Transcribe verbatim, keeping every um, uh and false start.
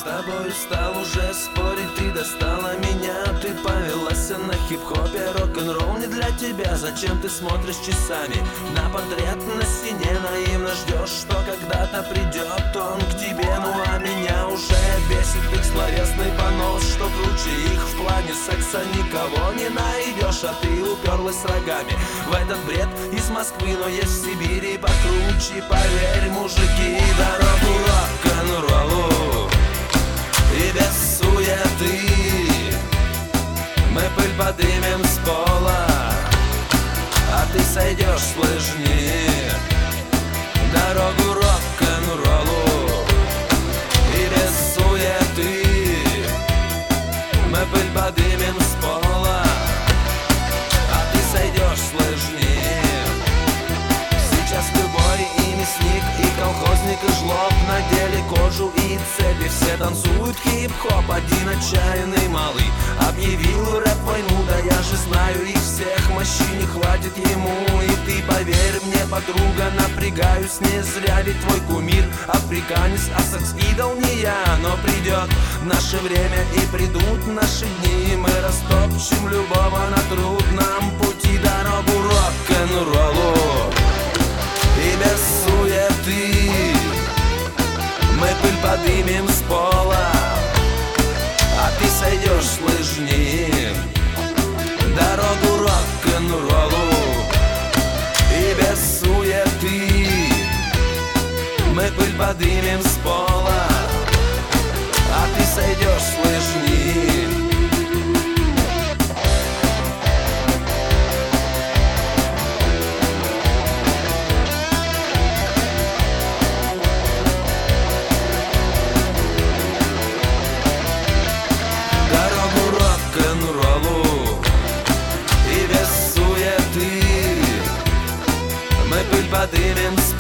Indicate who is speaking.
Speaker 1: тобой устал уже спорить, ты достала меня. Ты повелась на хип-хопе, рок-н-ролл не для тебя. Зачем ты смотришь часами на портрет на стене? Наивно ждешь, что когда-то придет он к тебе. Ну а меня уже бесит их словесный понос, что круче их в плане секса никого не найдешь. А ты уперлась рогами в этот бред из Москвы, но есть в Сибири покруче. Поверь, мужики, дорогу рок-н-роллу и без суеты мы пыль подымем с пола, а ты сойдешь с лыжни. Дорогу рок-н-роллу и без суеты мы пыль подымем с пола, а ты сойдешь с лыжни. Сейчас любой и мясник, и колхозник, и жлоб надели кожу и цепи. Все танцуют хип-хоп, один отчаянный малый объявил рэп-войну. Да я же знаю их всех, мощи хватит ему. И ты поверь мне, подруга, напрягаюсь не зря. Ведь твой кумир африканец, а секс-идол не я. Но придет наше время и придут наши дни, мы растопчем любого на трудном пути. Дорогу рок-н-роллу и без суеты мы пыль подымем с пола, а ты сойдешь с лыжни. Дорогу рок-н-роллу и без суеты мы пыль подымем с пола, а ты сойдешь с лыжни. Мы пыль подымем с